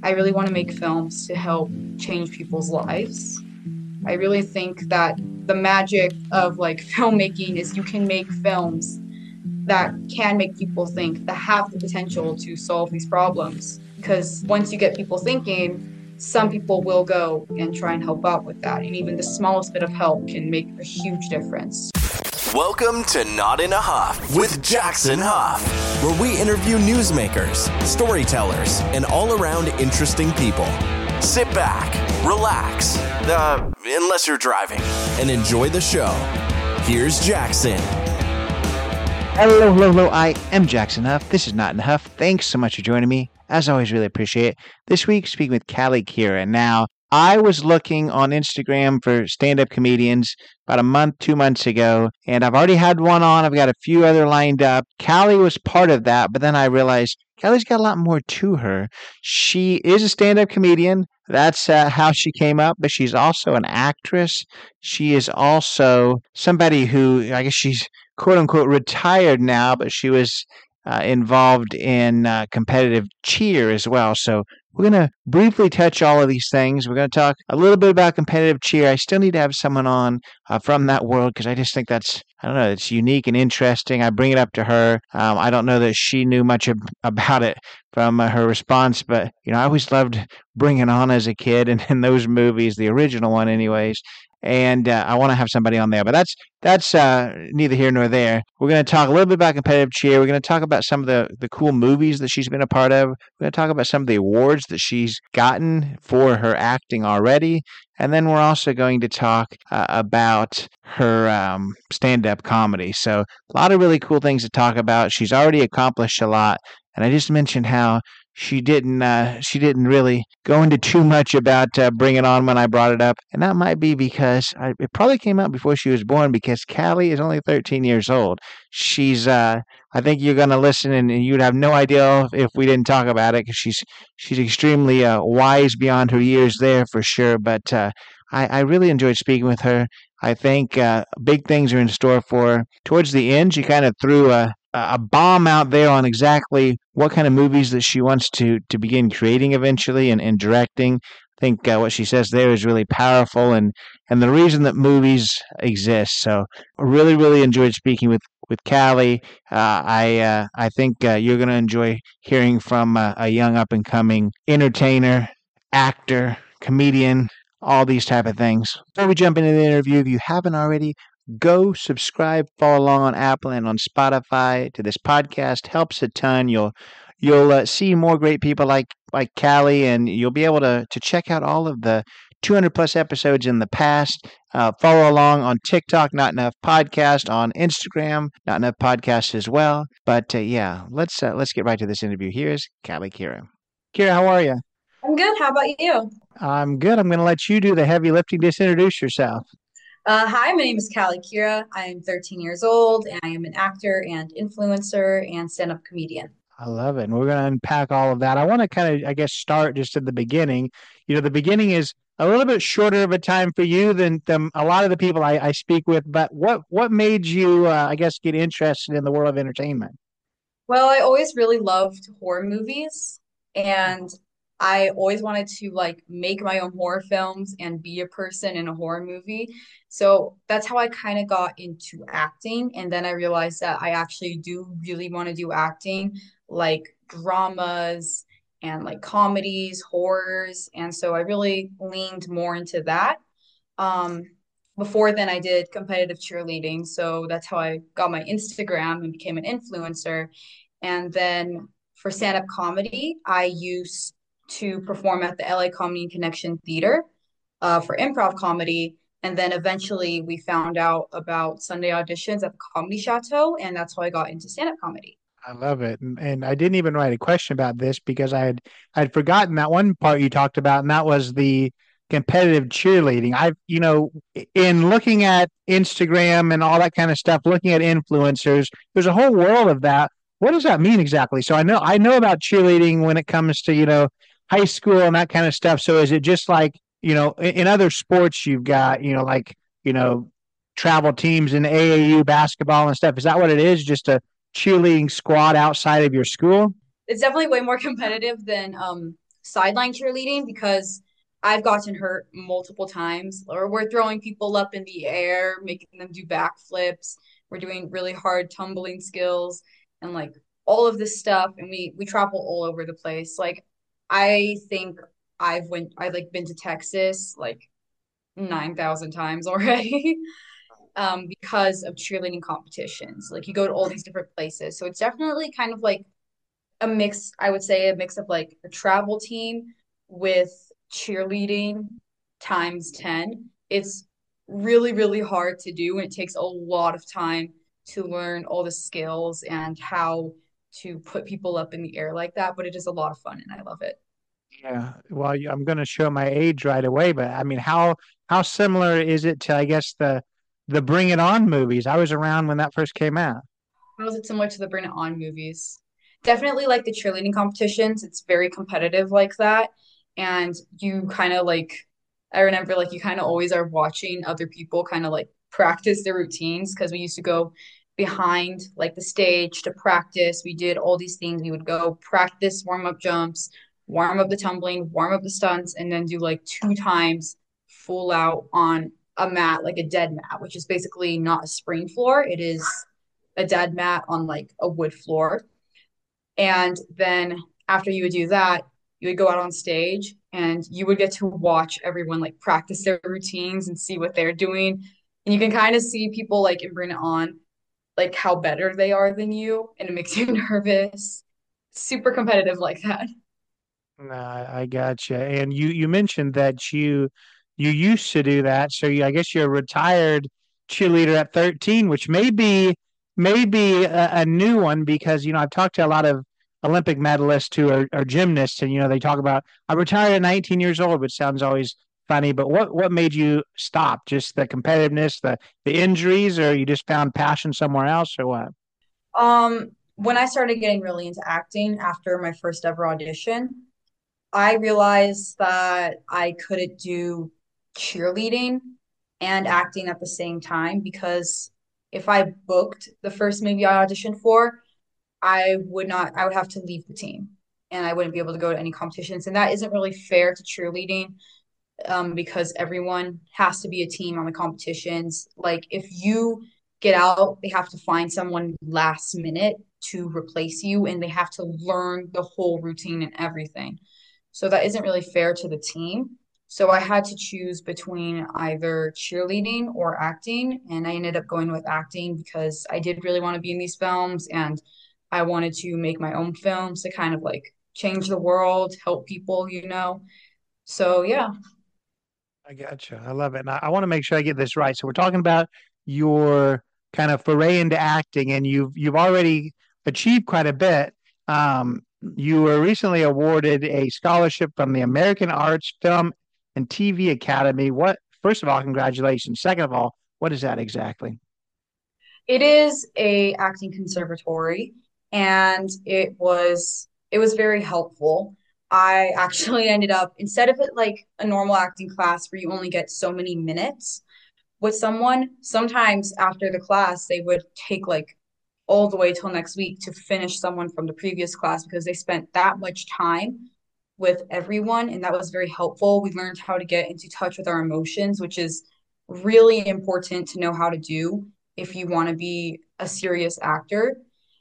I really want to make films to help change people's lives. I really think that the magic of like filmmaking is you can make films that can make people think, that have the potential to solve these problems. Because once you get people thinking, some people will go and try and help out with that. And even the smallest bit of help can make a huge difference. Welcome to Not in a Huff with Jackson Huff, where we interview newsmakers, storytellers, and all-around interesting people. Sit back, relax, unless you're driving, and enjoy the show. Here's Jackson. Hello. I am Jackson Huff. This is Not in a Huff. Thanks so much for joining me. As always, really appreciate it. This week, speaking with Callie Kira. Now, I was looking on Instagram for stand-up comedians about a month, 2 months ago, and I've already had one on. I've got a few other lined up. Callie was part of that, but then I realized Callie's got a lot more to her. She is a stand-up comedian. That's how she came up, but she's also an actress. She is also somebody who, I guess she's quote-unquote retired now, but she was involved in competitive cheer as well. So we're going to briefly touch all of these things. We're going to talk a little bit about competitive cheer. I still need to have someone on from that world because I just think it's unique and interesting. I bring it up to her. I don't know that she knew much about it from her response, but, I always loved Bring It On as a kid and in those movies, the original one anyways. And I want to have somebody on there. But that's neither here nor there. We're going to talk a little bit about competitive cheer. We're going to talk about some of the cool movies that she's been a part of. We're going to talk about some of the awards that she's gotten for her acting already. And then we're also going to talk about her stand-up comedy. So a lot of really cool things to talk about. She's already accomplished a lot. And I just mentioned how she didn't really go into too much about Bring It On when I brought it up. And that might be because it probably came out before she was born because Callie is only 13 years old. She's, I think you're going to listen and you'd have no idea if we didn't talk about it because she's extremely wise beyond her years there for sure. But I really enjoyed speaking with her. I think big things are in store for her. Towards the end, she kind of threw a bomb out there on exactly what kind of movies that she wants to begin creating eventually and directing. I think what she says there is really powerful and the reason that movies exist. So I really enjoyed speaking with Callie. I think you're going to enjoy hearing from a young up-and-coming entertainer, actor, comedian, all these type of things. Before we jump into the interview, if you haven't already, go subscribe, follow along on Apple and on Spotify to this podcast. Helps a ton. You'll see more great people like Callie, and you'll be able to check out all of the 200 plus episodes in the past. Follow along on TikTok, Not Enough Podcast, on Instagram, Not Enough Podcast as well. But let's get right to this interview. Here's Callie Kira. Kira, how are you? I'm good. How about you? I'm good. I'm going to let you do the heavy lifting. Just introduce yourself. Hi, my name is Callie Kira. I'm 13 years old, and I am an actor and influencer and stand-up comedian. I love it. And we're going to unpack all of that. I want to kind of, start just at the beginning. The beginning is a little bit shorter of a time for you than a lot of the people I speak with. But what made you, get interested in the world of entertainment? Well, I always really loved horror movies, and I always wanted to make my own horror films and be a person in a horror movie. So that's how I kind of got into acting. And then I realized that I actually do really want to do acting, like dramas and like comedies, horrors. And so I really leaned more into that. Um, Before then, I did competitive cheerleading. So that's how I got my Instagram and became an influencer. And then for stand-up comedy, I used to perform at the LA Comedy and Connection Theater for improv comedy. And then eventually we found out about Sunday auditions at the Comedy Chateau, and that's how I got into stand-up comedy. I love it. And I didn't even write a question about this because I'd forgotten that one part you talked about, and that was the competitive cheerleading. In looking at Instagram and all that kind of stuff, looking at influencers, there's a whole world of that. What does that mean exactly? So I know about cheerleading when it comes to, high school and that kind of stuff. So is it just like, in other sports you've got, travel teams in AAU basketball and stuff. Is that what it is? Just a cheerleading squad outside of your school? It's definitely way more competitive than sideline cheerleading because I've gotten hurt multiple times, or we're throwing people up in the air, making them do backflips. We're doing really hard tumbling skills and like all of this stuff, and we travel all over the place. Like I think I've like been to Texas like 9,000 times already. Because of cheerleading competitions. Like you go to all these different places. So it's definitely kind of like a mix, I would say a mix of like a travel team with cheerleading times 10. It's really, really hard to do, and it takes a lot of time to learn all the skills and how to put people up in the air like that. But it is a lot of fun and I love it. Yeah. Well, I'm going to show my age right away, but I mean, how similar is it to, I guess, the Bring It On movies? I was around when that first came out. How is it similar to the Bring It On movies? Definitely like the cheerleading competitions. It's very competitive like that. And you kind of like, I remember like you kind of always are watching other people kind of like practice their routines because we used to go behind like the stage to practice. We did all these things. We would go practice warm up jumps, warm up the tumbling, warm up the stunts, and then do like two times full out on a mat, like a dead mat, which is basically not a spring floor. It is a dead mat on like a wood floor. And then after you would do that, you would go out on stage and you would get to watch everyone like practice their routines and see what they're doing. And you can kind of see people like in Bring It On, like how better they are than you, and it makes you nervous. Super competitive like that. No, I gotcha. And you mentioned that you used to do that, so I guess you're a retired cheerleader at 13, which may be a new one because I've talked to a lot of Olympic medalists who are gymnasts, and they talk about I retired at 19 years old, which sounds always funny. But what made you stop? Just the competitiveness, the injuries, or you just found passion somewhere else, or what? When I started getting really into acting after my first ever audition, I realized that I couldn't do cheerleading and acting at the same time because if I booked the first movie I auditioned for, I would have to leave the team and I wouldn't be able to go to any competitions. And that isn't really fair to cheerleading because everyone has to be a team on the competitions. Like if you get out, they have to find someone last minute to replace you and they have to learn the whole routine and everything. So that isn't really fair to the team. So I had to choose between either cheerleading or acting, and I ended up going with acting because I did really want to be in these films and I wanted to make my own films to kind of like change the world, help people. So yeah. I gotcha. I love it. And I want to make sure I get this right. So we're talking about your kind of foray into acting, and you've already achieved quite a bit. You were recently awarded a scholarship from the American Arts Film and TV Academy. What? First of all, congratulations. Second of all, what is that exactly? It is a acting conservatory and it was very helpful. I actually ended up instead of it like a normal acting class where you only get so many minutes with someone, sometimes after the class they would take like all the way till next week to finish someone from the previous class because they spent that much time with everyone and that was very helpful. We learned how to get into touch with our emotions, which is really important to know how to do if you want to be a serious actor.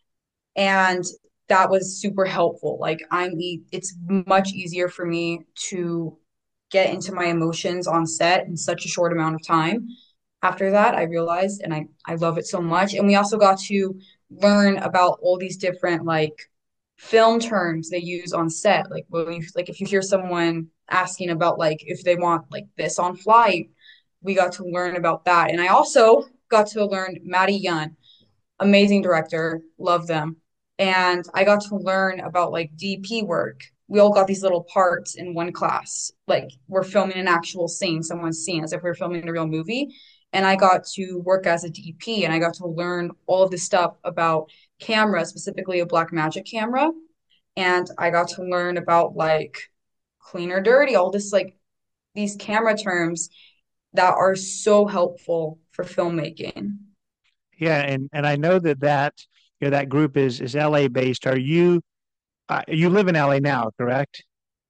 And that was super helpful. Like it's much easier for me to get into my emotions on set in such a short amount of time. After that, I realized and I love it so much. And we also got to learn about all these different like film terms they use on set. Like if you hear someone asking about like if they want like this on flight, we got to learn about that. And I also got to learn Maddie Yun, amazing director, love them. And I got to learn about like DP work. We all got these little parts in one class. Like we're filming an actual scene, someone's scene, as if we are filming a real movie. And I got to work as a DP and I got to learn all of this stuff about camera, specifically a Blackmagic camera. And I got to learn about like clean or dirty, all this like these camera terms that are so helpful for filmmaking. Yeah, and I know that group is LA based. Are you live in LA now, correct?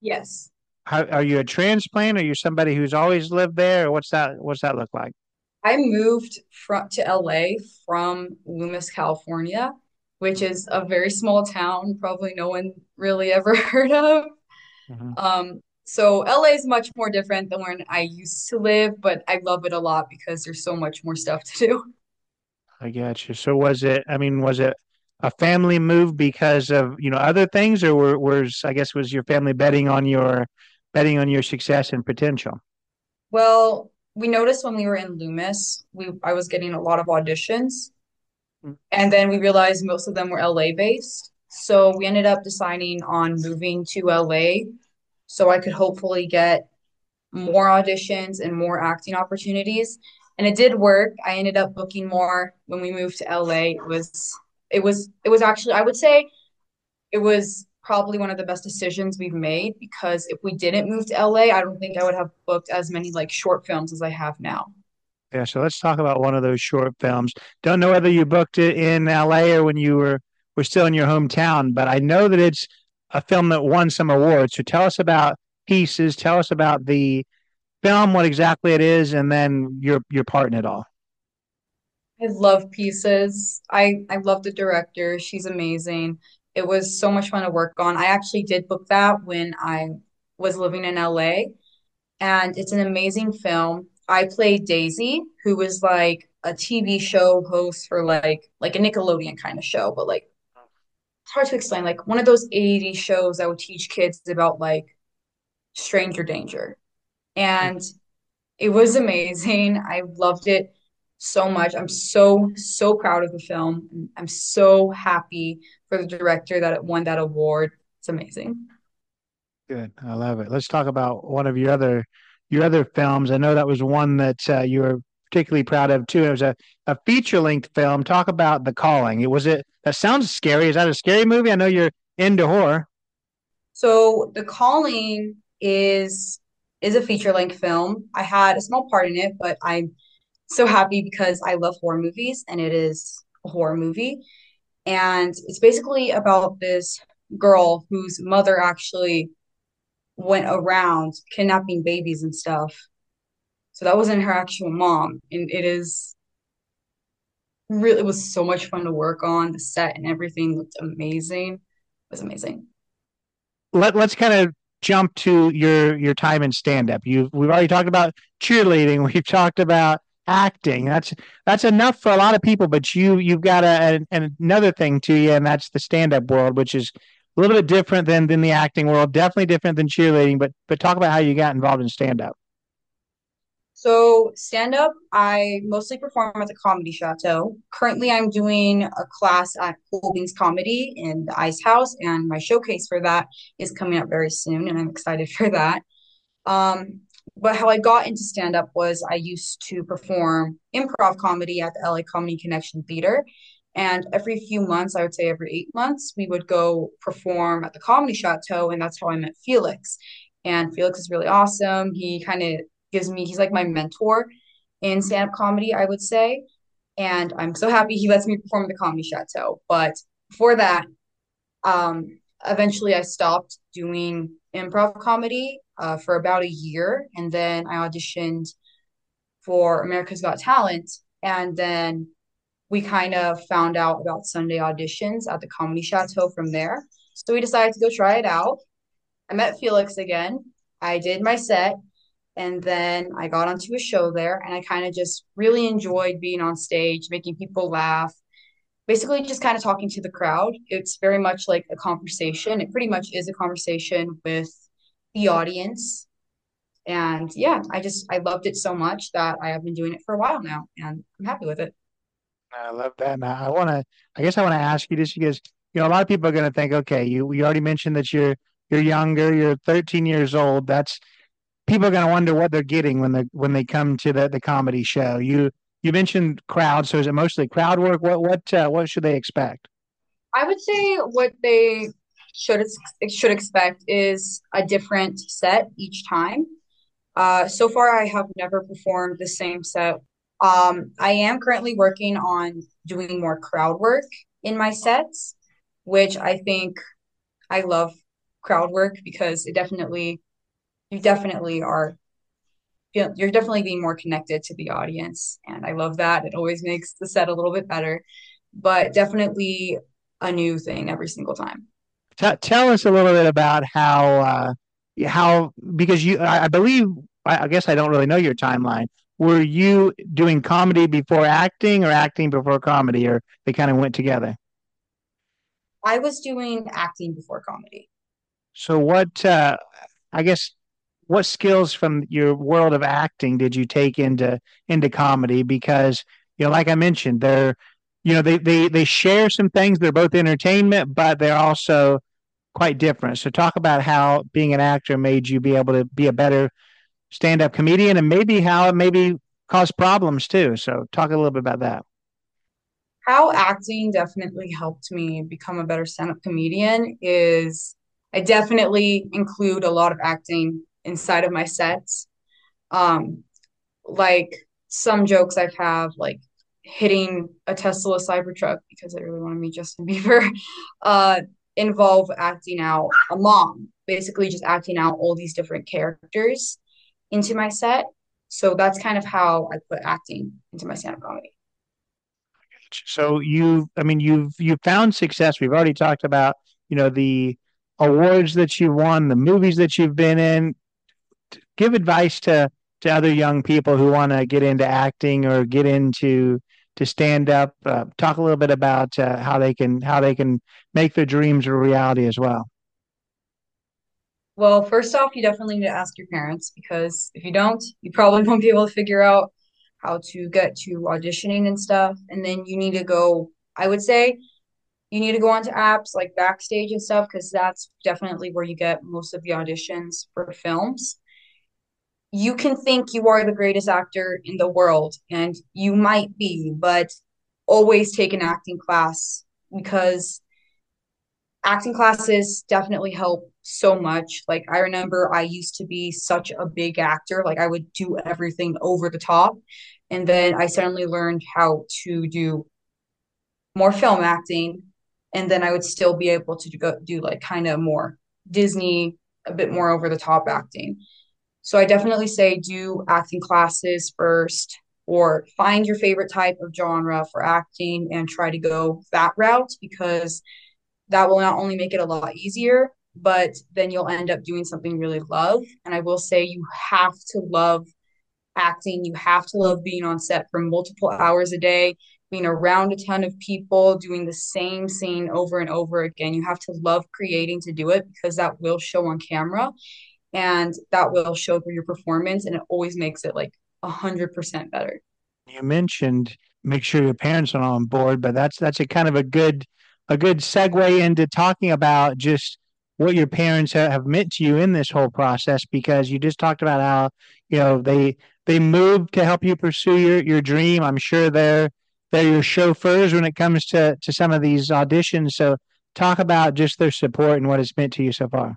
Yes. How, are you a transplant? Are you somebody who's always lived there, or what's that look like? I moved to LA from Loomis, California, which is a very small town, probably no one really ever heard of. Hmm. So LA is much more different than where I used to live, but I love it a lot because there's so much more stuff to do. I got you. So was it a family move because of, other things, or I guess, was your family betting on your success and potential? Well, we noticed when we were in Loomis, we I was getting a lot of auditions, and then we realized most of them were LA based. So we ended up deciding on moving to LA so I could hopefully get more auditions and more acting opportunities. And it did work. I ended up booking more when we moved to LA. It was actually, I would say it was probably one of the best decisions we've made because if we didn't move to LA, I don't think I would have booked as many like short films as I have now. Yeah, so let's talk about one of those short films. Don't know whether you booked it in LA or when you were still in your hometown, but I know that it's a film that won some awards. So tell us about Pieces. Tell us about the film, what exactly it is, and then your part in it all. I love Pieces. I love the director. She's amazing. It was so much fun to work on. I actually did book that when I was living in LA, and it's an amazing film. I played Daisy, who was like a TV show host for like a Nickelodeon kind of show, but like it's hard to explain. Like one of those 80s shows that would teach kids about like stranger danger. And it was amazing. I loved it so much. I'm so proud of the film. I'm so happy for the director that it won that award. It's amazing. Good. I love it. Let's talk about one of your other films. I know that was one that you were particularly proud of too. It was a feature-length film. Talk about The Calling. That sounds scary. Is that a scary movie? I know you're into horror. So The Calling is a feature-length film. I had a small part in it, but I'm so happy because I love horror movies and it is a horror movie. And it's basically about this girl whose mother actually went around kidnapping babies and stuff. So that wasn't her actual mom. And it was so much fun to work on. The set and everything looked amazing. It was amazing. Let's kind of jump to your time in stand-up. We've already talked about cheerleading. We've talked about acting. That's enough for a lot of people, but you've got another thing to you, and that's the stand-up world, which is a little bit different than the acting world. Definitely different than cheerleading. But talk about how you got involved in stand-up. So stand up, I mostly perform at the Comedy Chateau. Currently, I'm doing a class at Cool Beans Comedy in the Ice House, and my showcase for that is coming up very soon, and I'm excited for that. Um, but how I got into stand up was I used to perform improv comedy at the LA Comedy Connection Theater. And every few months, I would say every 8 months, we would go perform at the Comedy Chateau. And that's how I met Felix. And Felix is really awesome. He kind of he's like my mentor in stand up comedy, I would say. And I'm so happy he lets me perform at the Comedy Chateau. But before that, eventually I stopped doing improv comedy for about a year, and then I auditioned for America's Got Talent, and then we kind of found out about Sunday auditions at the Comedy Chateau from there. So we decided to go try it out. I met Felix again. I did my set, and then I got onto a show there, and I kind of just really enjoyed being on stage, making people laugh, basically just kind of talking to the crowd. It's very much like a conversation. It pretty much is a conversation with the audience. And yeah, I loved it so much that I have been doing it for a while now and I'm happy with it. I love that. And I guess I want to ask you this because, a lot of people are going to think, okay, you already mentioned that you're younger, you're 13 years old. That's People are going to wonder what they're getting when they come to the comedy show. You mentioned crowd, so is it mostly crowd work? What should they expect? I would say what they should should expect is a different set each time. So far, I have never performed the same set. I am currently working on doing more crowd work in my sets, which I think I love. crowd work because it definitely you definitely are you're definitely being more connected to the audience, and I love that. It always makes the set a little bit better, but definitely a new thing every single time. Tell us a little bit about how because I believe I guess I don't really know your timeline. Were you doing comedy before acting or acting before comedy, or they kind of went together? I was doing acting before comedy. So I guess what skills from your world of acting did you take into comedy? Because like I mentioned, they share some things. They're both entertainment, but they're also quite different. So talk about how being an actor made you be able to be a better stand-up comedian, and maybe how it maybe caused problems too. So talk a little bit about that. How acting definitely helped me become a better stand-up comedian is I definitely include a lot of acting inside of my sets. Um, like some jokes I've have, like hitting a Tesla Cybertruck because I really want to meet Justin Bieber, uh, involve acting out a mom, basically just acting out all these different characters into my set. So that's kind of how I put acting into my stand-up comedy. So you've found success. We've already talked about the awards that you won, the movies that you've been in. Give advice to other young people who want to get into acting or get into to stand up. Talk a little bit about how they can make their dreams a reality as well. Well, first off, you definitely need to ask your parents because if you don't, you probably won't be able to figure out how to get to auditioning and stuff. And then you need to go, I would say, you need to go onto apps like Backstage and stuff because that's definitely where you get most of the auditions for films. You can think you are the greatest actor in the world, and you might be, but always take an acting class because acting classes definitely help so much. Like I remember I used to be such a big actor, like I would do everything over the top. And then I suddenly learned how to do more film acting, and then I would still be able to go do like kind of more Disney, a bit more over the top acting. So I definitely say do acting classes first or find your favorite type of genre for acting and try to go that route because that will not only make it a lot easier, but then you'll end up doing something you really love. And I will say you have to love acting. You have to love being on set for multiple hours a day, being around a ton of people, doing the same scene over and over again. You have to love creating to do it because that will show on camera and that will show through your performance. And it always makes it like 100% better. You mentioned make sure your parents are on board, but that's a kind of a good segue into talking about just what your parents have meant to you in this whole process because you just talked about how they moved to help you pursue your dream. I'm sure they're your chauffeurs when it comes to some of these auditions. So talk about just their support and what it's meant to you so far.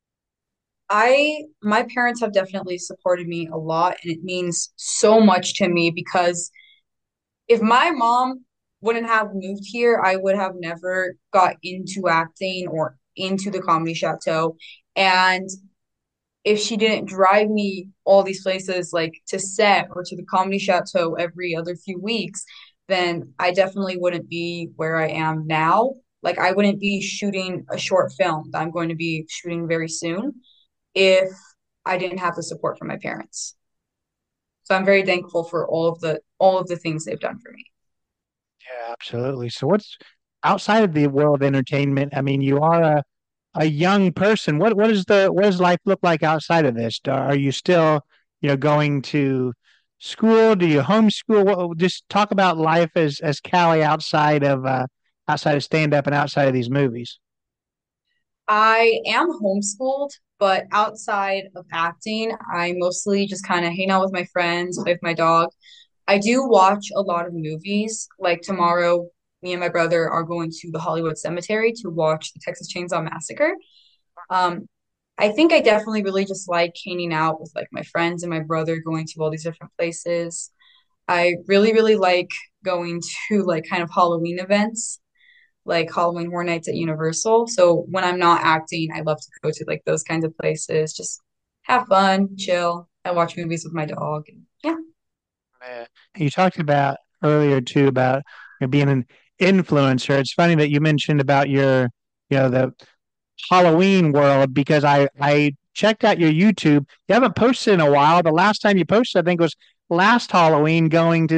My parents have definitely supported me a lot, and it means so much to me because if my mom wouldn't have moved here, I would have never got into acting or into the Comedy Chateau. And if she didn't drive me all these places like to set or to the Comedy Chateau every other few weeks, then I definitely wouldn't be where I am now. Like I wouldn't be shooting a short film that I'm going to be shooting very soon if I didn't have the support from my parents. So I'm very thankful for all of the things they've done for me. Yeah, absolutely. So what's outside of the world of entertainment? I mean, you are a young person. What does life look like outside of this? Are you still, going to school? Do you homeschool? Just talk about life as Callie outside of stand up and outside of these movies. I am homeschooled, but outside of acting, I mostly just kind of hang out with my friends, play with my dog. I do watch a lot of movies. Like tomorrow, me and my brother are going to the Hollywood Cemetery to watch the Texas Chainsaw Massacre. Um, I think I definitely really just like hanging out with like my friends and my brother, going to all these different places. I really, really like going to like kind of Halloween events. like Halloween Horror Nights at Universal. So when I'm not acting, I love to go to like those kinds of places, just have fun, chill. I watch movies with my dog. And yeah. Yeah. You talked about earlier too about being an influencer. It's funny that you mentioned about your, the Halloween world because I checked out your YouTube. You haven't posted in a while. The last time you posted, I think, was last Halloween, going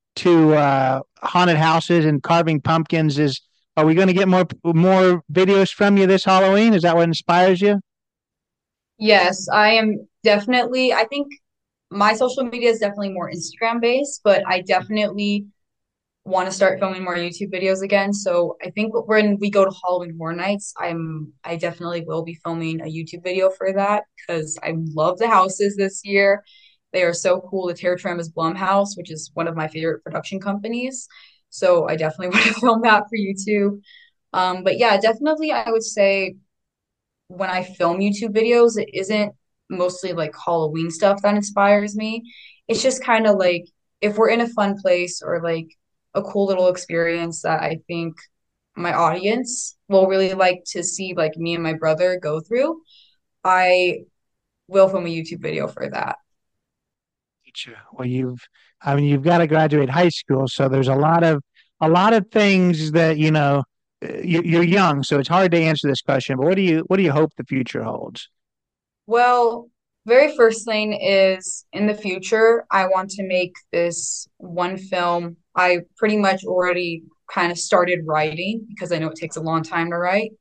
to haunted houses and carving pumpkins. Are we going to get more videos from you this Halloween? Is that what inspires you? Yes, I am definitely, I think my social media is definitely more Instagram based, but I definitely want to start filming more YouTube videos again. So I think when we go to Halloween Horror Nights, I definitely will be filming a YouTube video for that because I love the houses this year. They are so cool. The Terror Tram is Blumhouse, which is one of my favorite production companies. So I definitely want to film that for YouTube. But yeah, definitely I would say when I film YouTube videos, it isn't mostly like Halloween stuff that inspires me. It's just kind of like if we're in a fun place or like a cool little experience that I think my audience will really like to see like me and my brother go through, I will film a YouTube video for that. Teacher. Well, I mean, you've got to graduate high school, so there's a lot of things that you're young, so it's hard to answer this question. But what do you hope the future holds? Well, very first thing is in the future, I want to make this one film. I pretty much already kind of started writing because I know it takes a long time to write,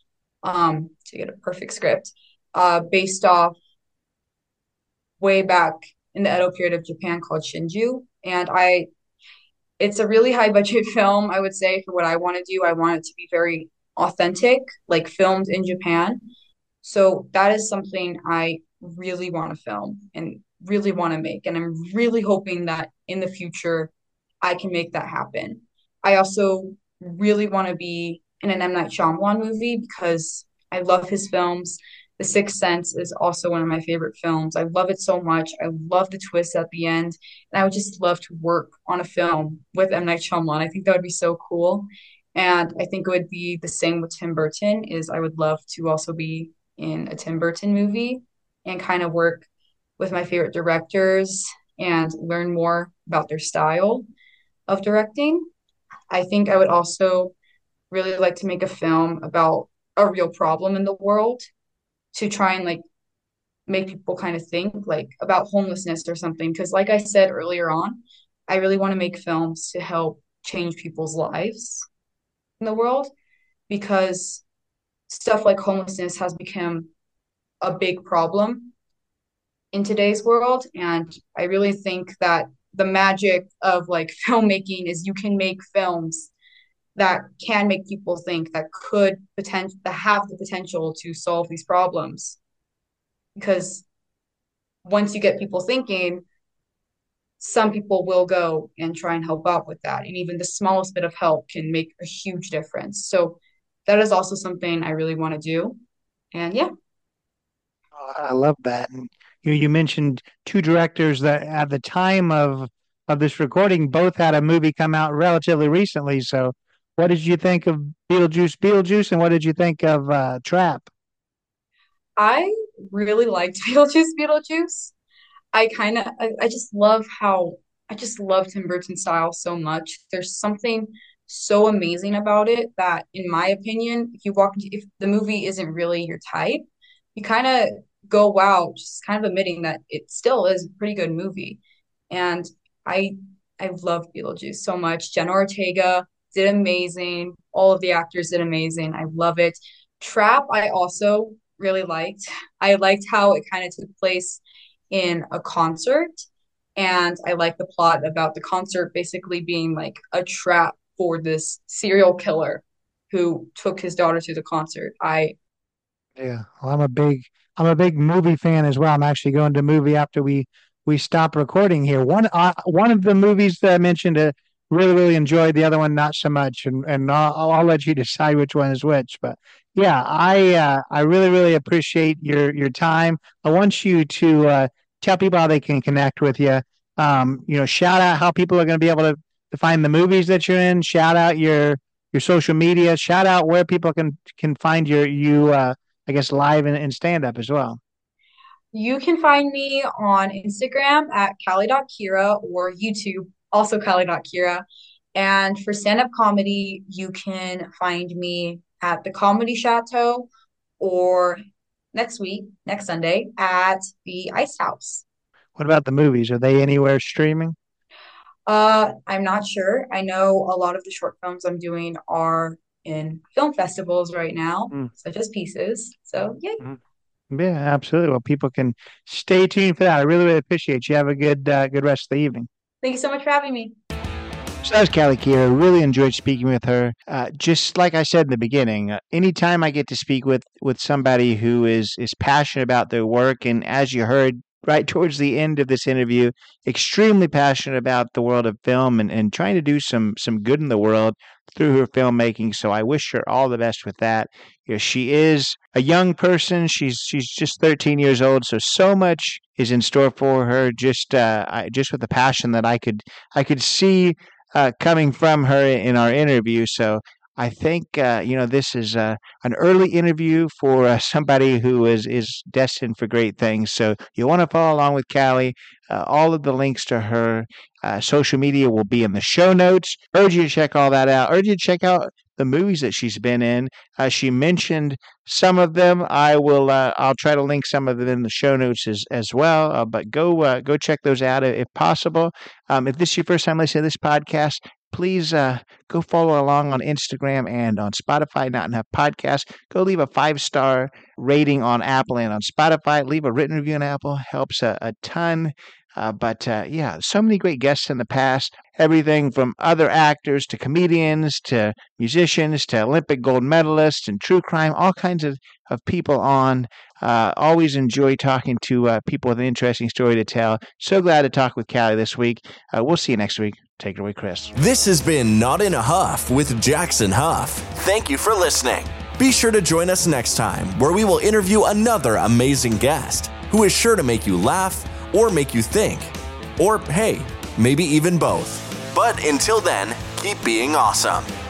to get a perfect script, based off way back in the Edo period of Japan called Shinju. It's a really high budget film, I would say, for what I want to do. I want it to be very authentic, like filmed in Japan. So that is something I really want to film and really want to make. And I'm really hoping that in the future I can make that happen. I also really want to be in an M. Night Shyamalan movie because I love his films. The Sixth Sense is also one of my favorite films. I love it so much. I love the twist at the end. And I would just love to work on a film with M. Night Shyamalan. I think that would be so cool. And I think it would be the same with Tim Burton, is I would love to also be in a Tim Burton movie and kind of work with my favorite directors and learn more about their style of directing. I think I would also really like to make a film about a real problem in the world to try and like make people kind of think like about homelessness or something. Because, like I said earlier on, I really want to make films to help change people's lives in the world because stuff like homelessness has become a big problem in today's world. And I really think that the magic of like filmmaking is you can make films that can make people think that could potential that have the potential to solve these problems. Because once you get people thinking, some people will go and try and help out with that. And even the smallest bit of help can make a huge difference. So that is also something I really want to do. And yeah. Oh, I love that. And you mentioned two directors that at the time of this recording both had a movie come out relatively recently. So, what did you think of Beetlejuice, and what did you think of Trap? I really liked Beetlejuice. I just love how I just love Tim Burton's style so much. There's something so amazing about it that, in my opinion, if the movie isn't really your type, you kind of go, wow, just kind of admitting that it still is a pretty good movie. And I I love Beetlejuice so much. Jenna Ortega did amazing. All of the actors did amazing. I love it. Trap, I also really liked. I liked how it kind of took place in a concert. And I like the plot about the concert basically being like a trap for this serial killer who took his daughter to the concert. I Yeah, well, I'm a big movie fan as well. I'm actually going to a movie after we stop recording here. One of the movies that I mentioned really enjoyed. The other one not so much, and I'll let you decide which one is which. But yeah, I really appreciate your time. I want you to tell people how they can connect with you. Shout out how people are going to be able to find the movies that you're in. Shout out your social media. Shout out where people can find I guess, live and stand up as well. You can find me on Instagram at Callie.Kira or YouTube, also Callie.Kira. And for stand-up comedy, you can find me at the Comedy Chateau or next Sunday, at the Ice House. What about the movies? Are they anywhere streaming? I'm not sure. I know a lot of the short films I'm doing are in film festivals right now, Mm, such as Pieces. So, yay. mm. Yeah, absolutely. Well, people can stay tuned for that. I really, really appreciate you. Have a good rest of the evening. Thank you so much for having me. So that was Callie Kira. Really enjoyed speaking with her. Just like I said in the beginning, anytime I get to speak with somebody who is passionate about their work, and as you heard right towards the end of this interview, extremely passionate about the world of film and trying to do some good in the world through her filmmaking. So I wish her all the best with that. You know, she is a young person. She's just 13 years old, so much is in store for her. Just with the passion that I could see coming from her in our interview. So I think this is an early interview for somebody who is destined for great things. So you want to follow along with Callie. All of the links to her social media will be in the show notes. Urge you to check all that out. Urge you to check out the movies that she's been in. She mentioned some of them. I'll try to link some of them in the show notes as well. But go check those out if possible. If this is your first time listening to this podcast, please go follow along on Instagram and on Spotify, Not Enough Podcast. Go leave a 5-star rating on Apple and on Spotify. Leave a written review on Apple. Helps a ton. But so many great guests in the past. Everything from other actors to comedians to musicians to Olympic gold medalists and true crime, all kinds of people on. Always enjoy talking to people with an interesting story to tell. So glad to talk with Callie this week. We'll see you next week. Take it away, Chris. This has been Not in a Huff with Jackson Huff. Thank you for listening. Be sure to join us next time where we will interview another amazing guest who is sure to make you laugh or make you think. Or, hey, maybe even both. But until then, keep being awesome.